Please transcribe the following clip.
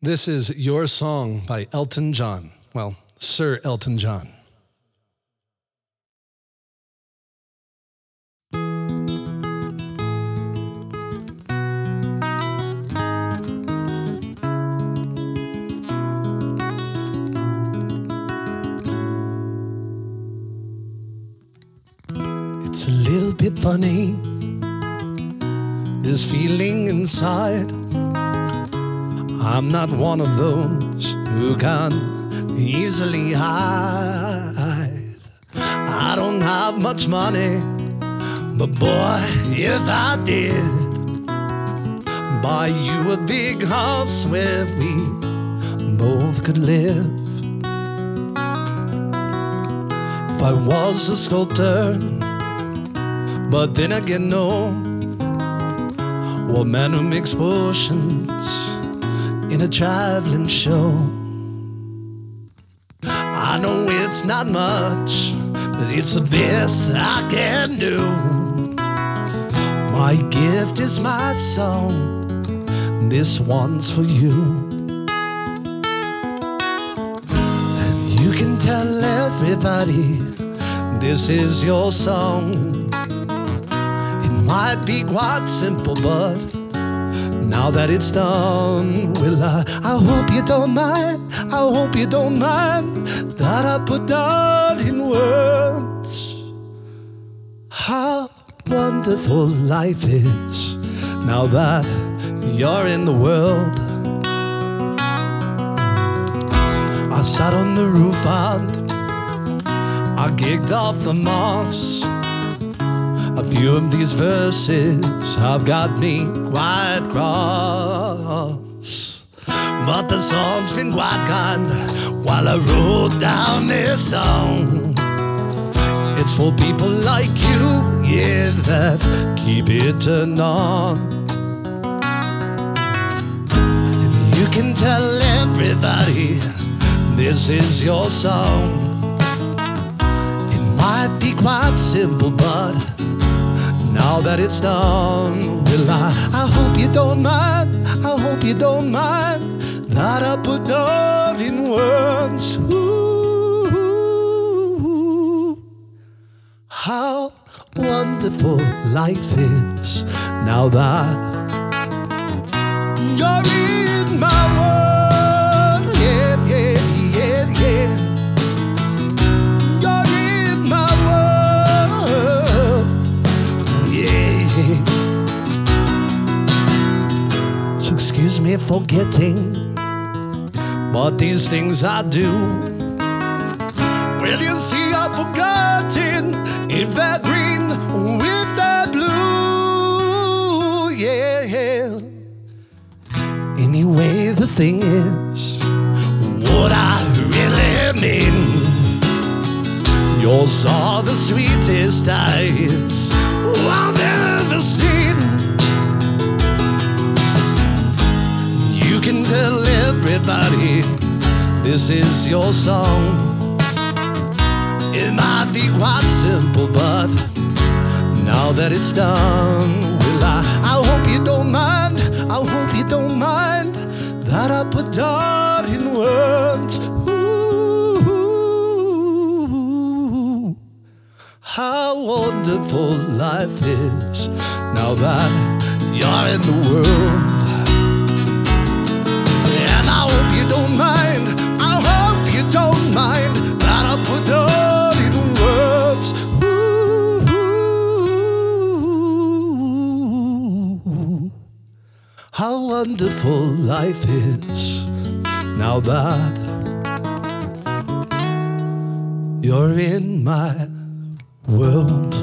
This is Your Song by Elton John. Well, Sir Elton John. It's a little bit funny, this feeling inside. I'm not one of those who can easily hide. I don't have much money, but boy, if I did, buy you a big house where we both could live. If I was a sculptor, but then again, no, or man who makes potions in a traveling show. I know it's not much, but it's the best I can do. My gift is my song, this one's for you. And you can tell everybody this is your song. It might be quite simple, but now that it's done, well, I hope you don't mind, I hope you don't mind that I put down in words how wonderful life is now that you're in the world. I sat on the roof and I kicked off the moss. A few of these verses have got me quite cross, but the song's been quite kind while I wrote down this song. It's for people like you, yeah, that keep it turned on. And you can tell everybody this is your song. It might be quite simple, but now that it's done, well, I hope you don't mind, I hope you don't mind that I put down in words ooh, how wonderful life is now that you're in my world, yeah, yeah, yeah, yeah. So excuse me for getting, but these things I do. Well, you see, I've forgotten if they're green or if they're blue, yeah. Anyway, the thing is, what I really mean, yours are the sweetest eyes I've ever seen. You can tell everybody this is your song. It might be quite simple, but now that it's done, well, I hope you don't mind, I hope you don't mind that I put down in words ooh, how wonderful life is now that you're in the world. And I hope you don't mind, I hope you don't mind that I put all in words ooh, how wonderful life is now that you're in my world.